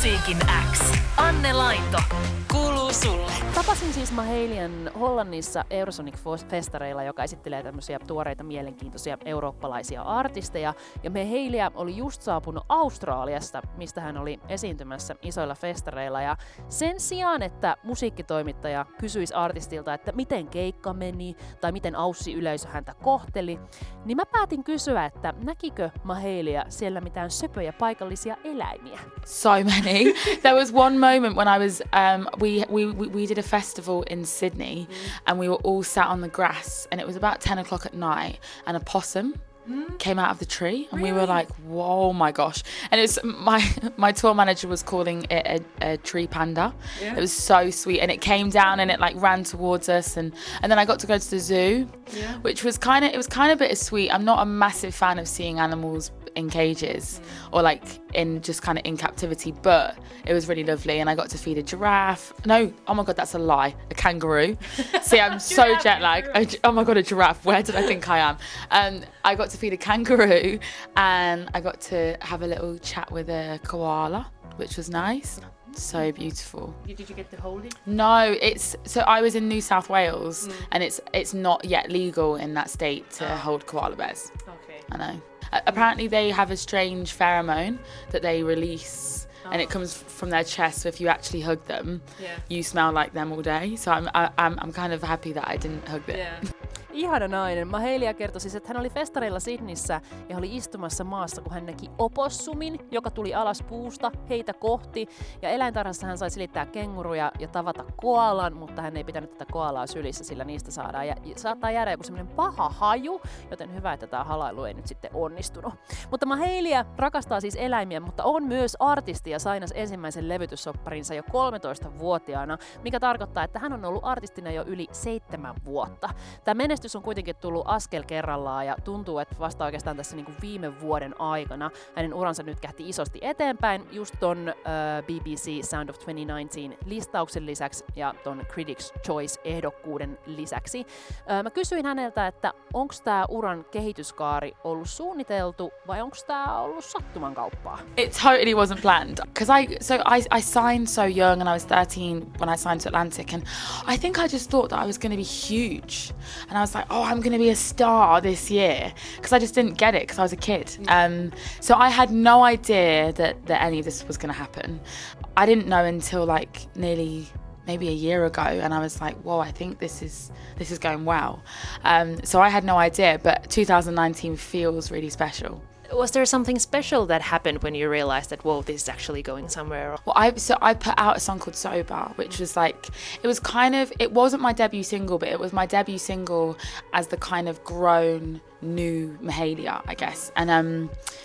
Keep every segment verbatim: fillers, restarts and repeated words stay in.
Musiikin X. Anne Laito. Kuuluu sulle. Tapasin siis Mahalian Hollannissa Eurosonic-festareilla, joka esittelee tämmöisiä tuoreita mielenkiintoisia eurooppalaisia artisteja. Ja Mahalia oli just saapunut Australiasta, mistä hän oli esiintymässä isoilla festareilla. Ja sen sijaan, että musiikkitoimittaja kysyisi artistilta, että miten keikka meni tai miten Aussi yleisö häntä kohteli, niin mä päätin kysyä, että näkikö Mahalia siellä mitään söpöjä paikallisia eläimiä? So many. There was one moment when I was, um, we, we, we did a festival in Sydney mm. and we were all sat on the grass and it was about ten o'clock at night and a possum mm. came out of the tree and really? we were like, whoa, my gosh. And it was, my, my tour manager was calling it a, a tree panda. Yeah. It was so sweet and it came down and it like ran towards us and, and then I got to go to the zoo, yeah. which was kind of, it was kind of bittersweet. I'm not a massive fan of seeing animals in cages mm. or like in just kind of in captivity, but it was really lovely and I got to feed a giraffe. No, oh my god, that's a lie. A kangaroo. See, I'm so jet lagged. Oh my god, a giraffe. Where did I think I am? Um, I got to feed a kangaroo and I got to have a little chat with a koala, which was nice. So beautiful. Did you get to hold it? No, it's so I was in New South Wales mm. and it's it's not yet legal in that state to oh. hold koala bears. Okay. I know. Uh, apparently they have a strange pheromone that they release oh. and it comes from their chest, so if you actually hug them yeah. you smell like them all day, so I'm I, I'm I'm kind of happy that I didn't hug them. Yeah. Ihana nainen. Mahalia kertoi siis, että hän oli festareilla Sydneyssä ja oli istumassa maassa, kun hän näki opossumin, joka tuli alas puusta heitä kohti. Ja eläintarhassa hän sai silittää kenguruja ja tavata koalan, mutta hän ei pitänyt tätä koalaa sylissä, sillä niistä saadaan ja saattaa jäädä joku semmoinen paha haju, joten hyvä, että tämä halailu ei nyt sitten onnistunut. Mutta Mahalia rakastaa siis eläimiä, mutta on myös artisti ja sainas ensimmäisen levytyssopparinsa jo kolmetoistavuotiaana, mikä tarkoittaa, että hän on ollut artistina jo yli seitsemän vuotta. Tämä menestys on kuitenkin tullut askel kerrallaan ja tuntuu, että vasta oikeastaan tässä niin kuin viime vuoden aikana hänen uransa nyt kähti isosti eteenpäin just ton uh, B B C Sound of kaksituhattayhdeksäntoista listauksen lisäksi ja ton Critics' Choice-ehdokkuuden lisäksi. Uh, mä kysyin häneltä, että onko tämä uran kehityskaari ollut suunniteltu vai onko tämä ollut sattuman kauppaa? It totally wasn't planned. Because I, so I, I signed so young and I was thirteen when I signed to Atlantic and I think I just thought that I was going to be huge. And I was like, oh, I'm going to be a star this year. Because I just didn't get it because I was a kid. Um, so I had no idea that, that any of this was going to happen. I didn't know until like nearly maybe a year ago. And I was like, whoa, I think this is this is going well. Um, so I had no idea. But two thousand nineteen feels really special. Was there something special that happened when you realized that, whoa, this is actually going somewhere? Well, I so I put out a song called Sober, which was like, it was kind of, it wasn't my debut single, but it was my debut single as the kind of grown new Mahalia, I guess. And um,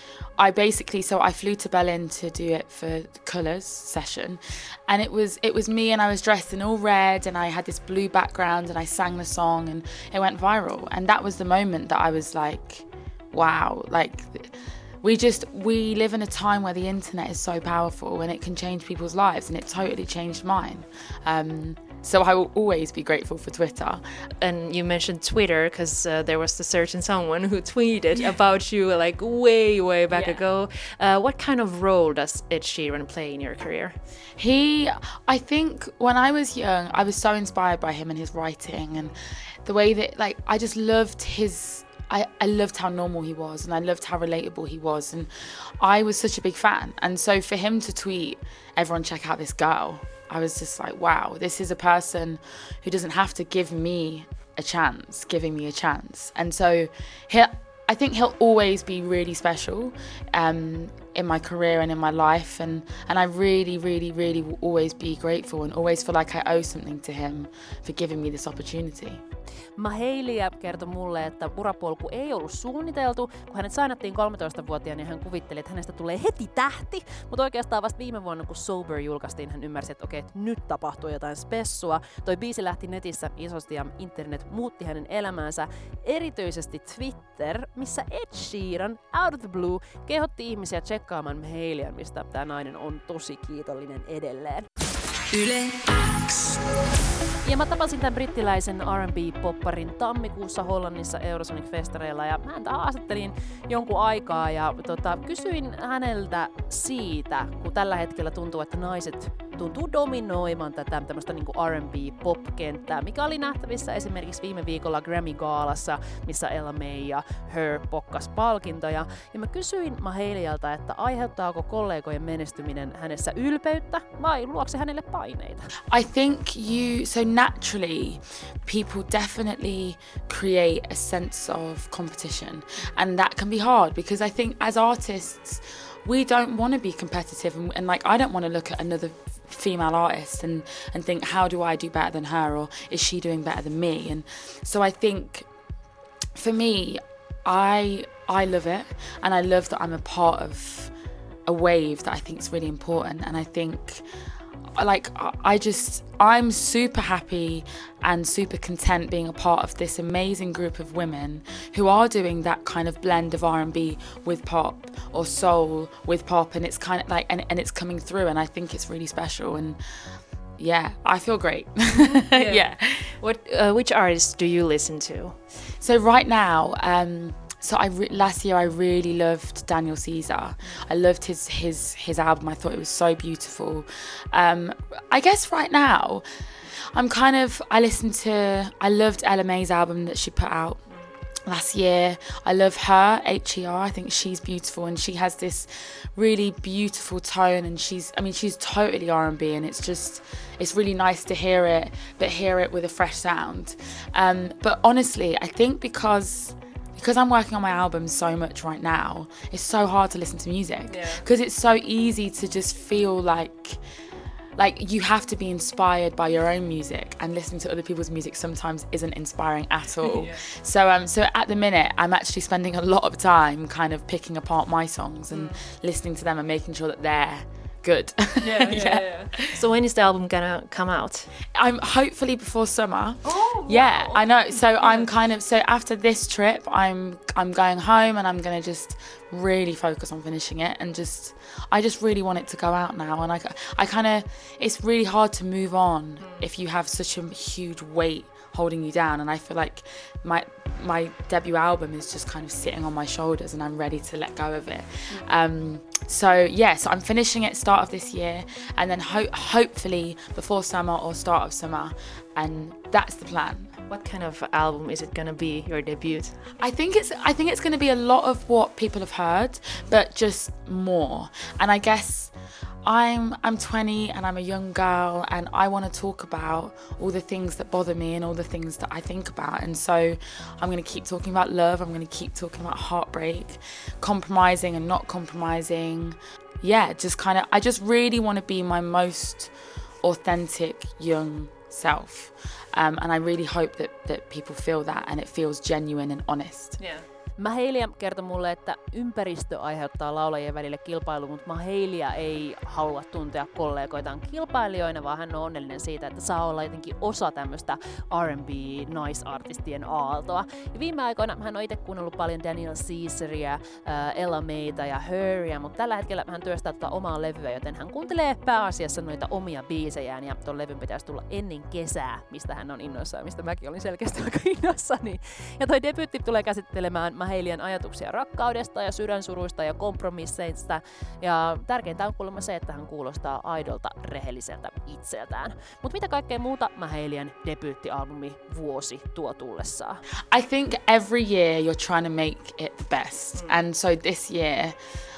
I basically, so I flew to Berlin to do it for the Colours session, and it was it was me, and I was dressed in all red, and I had this blue background, and I sang the song, and it went viral. And that was the moment that I was like, wow, like we just, we live in a time where the internet is so powerful and it can change people's lives, and it totally changed mine. Um, so I will always be grateful for Twitter. And you mentioned Twitter because uh, there was a certain someone who tweeted yeah. about you like way, way back yeah. ago. Uh, what kind of role does Ed Sheeran play in your career? He, I think when I was young, I was so inspired by him and his writing and the way that, like, I just loved his, I, I loved how normal he was and I loved how relatable he was, and I was such a big fan. And so for him to tweet, everyone check out this girl, I was just like, wow, this is a person who doesn't have to give me a chance, giving me a chance. And so he, I think he'll always be really special um, in my career and in my life, and, and I really, really, really will always be grateful and always feel like I owe something to him for giving me this opportunity. Mahalia kertoi mulle, että urapolku ei ollut suunniteltu. Kun hänet sainattiin kolmetoistavuotiaana, niin hän kuvitteli, että hänestä tulee heti tähti. Mutta oikeastaan vasta viime vuonna, kun Sober julkaistiin, hän ymmärsi, että okei, että nyt tapahtuu jotain spessua. Toi biisi lähti netissä isosti ja internet muutti hänen elämäänsä. Erityisesti Twitter, missä Ed Sheeran, out of the blue, kehotti ihmisiä tsekkaamaan Mahalian, mistä tämä nainen on tosi kiitollinen edelleen. Yle X. Ja mä tapasin tämän brittiläisen R and B-popparin tammikuussa Hollannissa Eurosonic-festareilla ja mä häntä haastattelin jonkun aikaa ja tota, kysyin häneltä siitä, kun tällä hetkellä tuntuu, että naiset tuntuu dominoimaan tätä tämmöistä niinku R and B-pop-kenttää, mikä oli nähtävissä esimerkiksi viime viikolla Grammy-gaalassa, missä Ella Mai ja Her pokkas palkintoja. Ja mä kysyin Mahalialta, että aiheuttaako kollegojen menestyminen hänessä ylpeyttä vai luokse se hänelle paineita? I think you, so naturally, people definitely create a sense of competition. And that can be hard because I think as artists, we don't want to be competitive. And, and like, I don't want to look at another female artist and, and think, how do I do better than her? Or is she doing better than me? And so I think for me, I I love it. And I love that I'm a part of a wave that I think is really important. And I think like I just I'm super happy and super content being a part of this amazing group of women who are doing that kind of blend of R and B with pop or soul with pop, and it's kind of like and, and it's coming through, and I think it's really special. And yeah, I feel great. yeah. yeah. What uh, which artists do you listen to? So right now, um So I re- last year I really loved Daniel Caesar. I loved his his his album. I thought it was so beautiful. Um, I guess right now, I'm kind of I listened to I loved Ella Mai's album that she put out last year. I love her, H E R. I think she's beautiful and she has this really beautiful tone. And she's I mean she's totally R and B, and it's just it's really nice to hear it, but hear it with a fresh sound. Um, but honestly, I think because. Because I'm working on my album so much right now, it's so hard to listen to music. Because yeah. It's so easy to just feel like like you have to be inspired by your own music, and listening to other people's music sometimes isn't inspiring at all. yeah. So um so at the minute I'm actually spending a lot of time kind of picking apart my songs and mm. listening to them and making sure that they're good. Yeah, yeah, yeah. yeah. So when is the album gonna come out? I'm hopefully before summer. Oh, yeah, wow. I know. So yeah. I'm kind of so after this trip, I'm I'm going home and I'm gonna just really focus on finishing it, and just I just really want it to go out now. And I I kind of it's really hard to move on mm. if you have such a huge weight holding you down, and I feel like my my debut album is just kind of sitting on my shoulders and I'm ready to let go of it. Um, so yeah, so I'm finishing it start of this year, and then ho- hopefully before summer or start of summer, and that's the plan. What kind of album is it gonna be, your debut? I think it's I think it's gonna be a lot of what people have heard, but just more. And I guess I'm I'm twenty and I'm a young girl, and I want to talk about all the things that bother me and all the things that I think about. And so I'm going to keep talking about love. I'm going to keep talking about heartbreak, compromising and not compromising. Yeah, just kind of, I just really want to be my most authentic young self. Um, and I really hope that, that people feel that and it feels genuine and honest. Yeah. Mahalia kertoi mulle, että ympäristö aiheuttaa laulajien välille kilpailu, mutta Mahalia ei halua tuntea kollegoitaan kilpailijoina, vaan hän on onnellinen siitä, että saa olla jotenkin osa tämmöistä R and B-naisartistien aaltoa. Ja viime aikoina hän on itse kuunnellut paljon Daniel Caesaria, Ella Maita ja Heria, mutta tällä hetkellä hän työstää tota omaa levyä, joten hän kuuntelee pääasiassa noita omia biisejään, ja ton levyn pitäisi tulla ennen kesää, mistä hän on innoissaan, mistä mäkin olin selkeästi aika innoissani. Ja toi debyytti tulee käsittelemään Mahalian ajatuksia rakkaudesta ja sydänsuruista ja kompromisseista. Ja tärkeintä on kuulemma se, että hän kuulostaa aidolta rehelliseltä itseltään. Mutta mitä kaikkea muuta Mahalian debyyttialbumi vuosi tuo tullessaan? I think every year you're trying to make it the best. Mm. And so this year,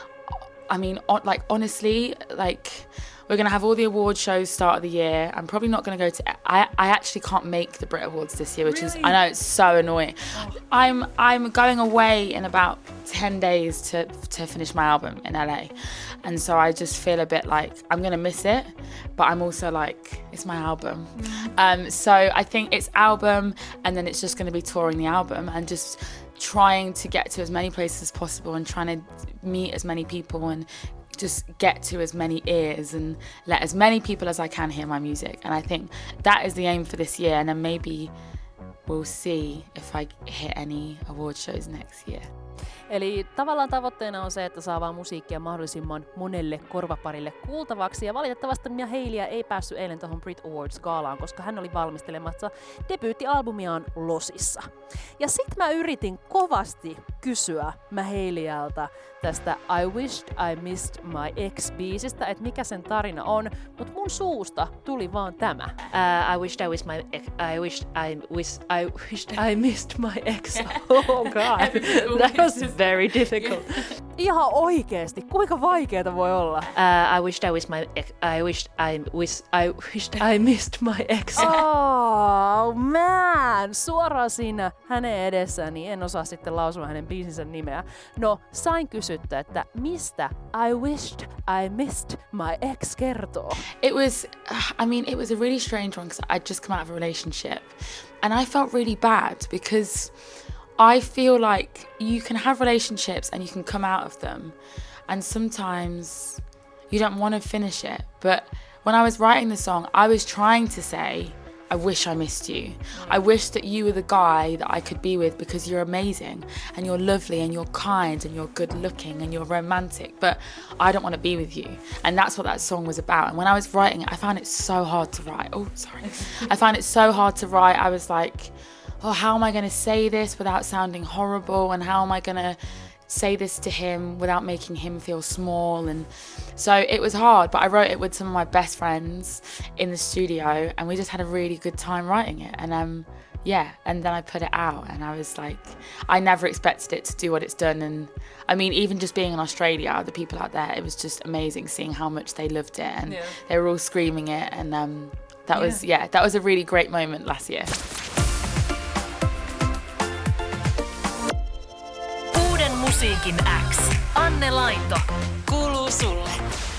I mean, on, like honestly, like we're going to have all the award shows start of the year. I'm probably not going to go to... I I actually can't make the Brit Awards this year, which really? is... I know, it's so annoying. Oh. I'm I'm going away in about ten days to to finish my album in L A. And so I just feel a bit like I'm going to miss it, but I'm also like, it's my album. Mm. Um, so I think it's album, and then it's just going to be touring the album and just trying to get to as many places as possible and trying to meet as many people and just get to as many ears and let as many people as I can hear my music. And I think that is the aim for this year, and then maybe we'll see if I hit any award shows next year. Eli tavallaan tavoitteena on se, että saa vaan musiikkia mahdollisimman monelle korvaparille kuultavaksi. Ja valitettavasti Mia Haileyä ei päässyt eilen tuohon Brit Awards-gaalaan, koska hän oli valmistelemassa debyyttialbumiaan Losissa. Ja sit mä yritin kovasti kysyä Mia Haileyältä tästä I Wished I Missed My Ex-biisistä, että mikä sen tarina on, mutta mun suusta tuli vaan tämä. Uh, I wished I was my ex. I wished I wish I wished I missed my ex. Oh god, that was very difficult. Ihan oikeesti, kuinka vaikeeta voi olla? Uh, I wished I was my ex. I wished I wish I wished I missed my ex. Oh man! Suoraan siinä hänen edessään, niin en osaa sitten lausua hänen biisinsä nimeä. No, sain kysyttä, että mistä I wished I missed my ex kertoo? It was, I mean, it was a really strange one because I'd just come out of a relationship and I felt really bad because I feel like you can have relationships and you can come out of them and sometimes you don't want to finish it. But when I was writing the song, I was trying to say, I wish I missed you. I wish that you were the guy that I could be with because you're amazing and you're lovely and you're kind and you're good looking and you're romantic, but I don't want to be with you. And that's what that song was about. And when I was writing it, I found it so hard to write. Oh, sorry. I found it so hard to write. I was like, oh, how am I going to say this without sounding horrible? And how am I going to say this to him without making him feel small? And so it was hard, but I wrote it with some of my best friends in the studio and we just had a really good time writing it. And um yeah, and then I put it out and I was like, I never expected it to do what it's done. And I mean, even just being in Australia, the people out there, it was just amazing seeing how much they loved it and yeah. they were all screaming it. And um that yeah. was, yeah, that was a really great moment last year. Uuden musiikin X. Anne Laito. Kuuluu sulle.